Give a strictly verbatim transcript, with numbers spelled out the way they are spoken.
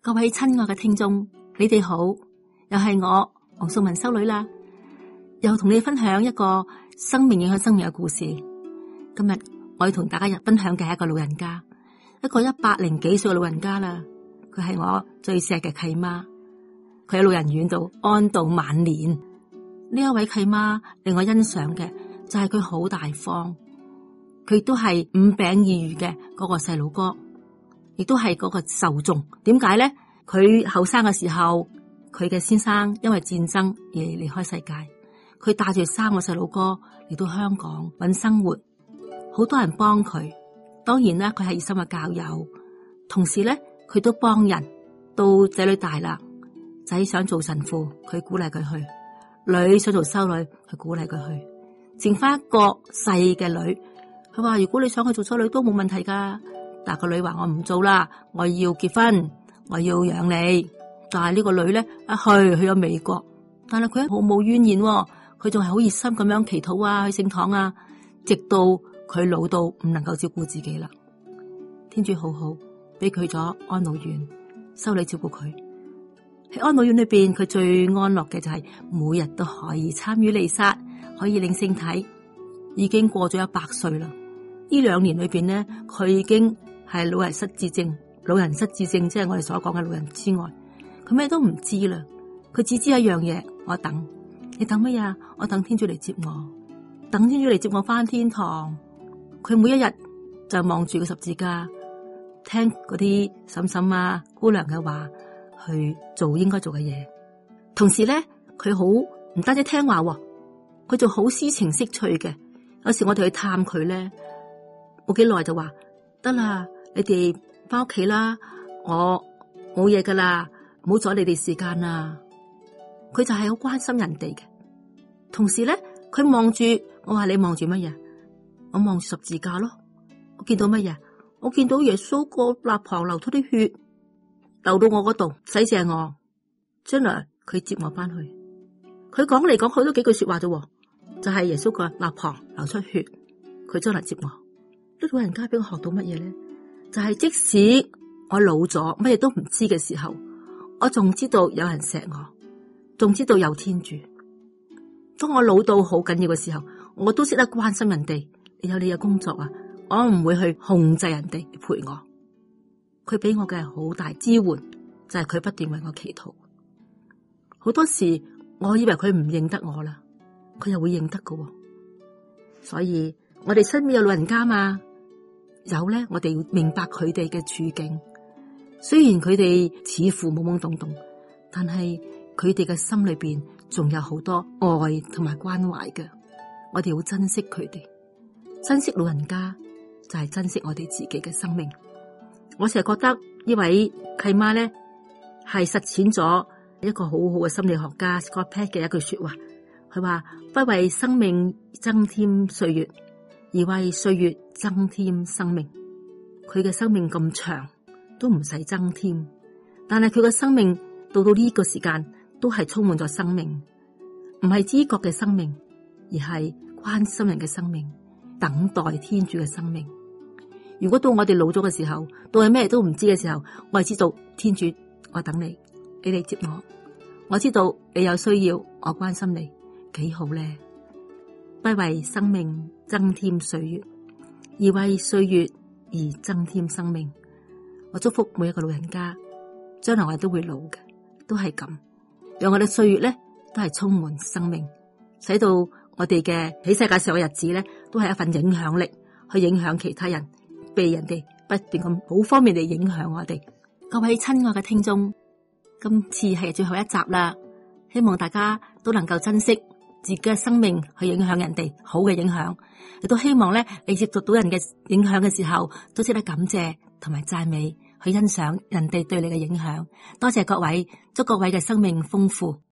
各位親愛嘅聽眾，你哋好，又係我黃素文修女啦，又同你分享一個生命影響生命嘅故事。今日我要同大家分享嘅係一個老人家，一個一百零幾歲嘅老人家啦。佢係我最錫嘅契媽，佢喺老人院度安度晚年。呢一位契媽令我欣賞嘅就係佢好大方，佢都係五餅二魚嘅嗰個細佬哥，亦都係嗰個受眾。點解咧？佢後生嘅時候，佢嘅先生因為戰爭而離開世界，佢帶住三個細佬哥嚟到香港搵生活，好多人幫佢。當然啦，佢係熱心嘅教友，同時咧佢都幫人。到仔女大啦，仔想做神父，佢鼓勵佢去；女想做修女，佢鼓勵佢去。剩翻一個細嘅女，佢話如果你想去做修女都冇問題噶，但係個女話我唔做啦，我要結婚，我要養你。但係呢個女咧一去去咗美國，但係佢好冇怨言，佢仲係好熱心咁樣祈禱啊，去聖堂啊，直到佢老到唔能夠照顧自己啦。天主好好，俾佢咗安老院。修女照顧佢喺安老院裏邊，佢最安樂嘅就係每日都可以參與彌撒，可以領聖體。已經過咗一百歲啦。呢兩年裏邊咧，佢已經係老人失智症。老人失智症即係我哋所講嘅老人之外，佢咩都唔知啦。佢只知一樣嘢，我等。你等乜嘢？我等天主嚟接我，等天主嚟接我翻天堂。佢每一日就望住個十字架，聽嗰啲嬸嬸啊姑娘嘅話，去做應該做嘅嘢。同時咧，佢好唔單止聽話，佢仲好詩情識趣嘅。有時我哋去探佢咧，冇幾耐就話得啦，你哋翻屋企啦，我冇嘢噶啦，唔好阻你哋時間啦。佢就係好關心人哋嘅。同時咧，佢望住我話，你望住乜嘢？我望住十字架咯。我見到乜嘢？我見到耶穌個肋旁流出啲血，流到我嗰度，洗淨我。將來佢接我翻去。佢講嚟講去都幾句說話啫，就係耶穌個肋旁流出血，佢將來接我。呢老人家俾我學到乜嘢咧？就係即使我老咗，乜嘢都唔知嘅時候，我仲知道有人錫我，仲知道有天主。當我老到好緊要嘅時候，我都識得關心人哋。你有你嘅工作啊，我唔會去控制人哋陪我。佢俾我嘅係好大支援，就係佢不斷為我祈禱。好多時我以為佢唔認得我啦，佢又會認得㗎。所以我哋身邊有老人家嘛，有咧，我哋要明白佢哋嘅處境。雖然佢哋似乎懵懵懂懂，但係佢哋嘅心裏邊仲有好多愛同埋關懷嘅。我哋要珍惜佢哋，珍惜老人家就係珍惜我哋自己嘅生命。我成日覺得呢位契媽咧係實踐咗一個好好嘅心理學家 Scott Peck 嘅一句說話，佢話不為生命增添歲月，而為歲月增添生命。佢嘅生命咁長都唔使增添，但係佢嘅生命到到呢個時間都係充滿咗生命，唔係知覺嘅生命，而係關心人嘅生命，等待天主嘅生命。如果到我哋老咗嘅時候，到係咩都唔知嘅時候，我係知道天主，我等你，你嚟接我。我知道你有需要，我關心你，幾好咧！不為生命增添歲月，而為歲月而增添生命。我祝福每一個老人家，將來我哋都會老嘅，都係咁，讓我哋歲月咧都係充滿生命，使到我哋嘅喺世界上嘅日子咧，都係一份影響力，去影響其他人，被人哋不斷咁好方面地影響我哋。各位親愛嘅聽眾，今次係最後一集啦，希望大家都能夠珍惜自己嘅生命，去影響人哋好嘅影響。亦都希望咧，你接觸到人嘅影響嘅時候，都識得感謝同埋讚美，去欣賞人哋對你嘅影響。多謝各位，祝各位嘅生命豐富。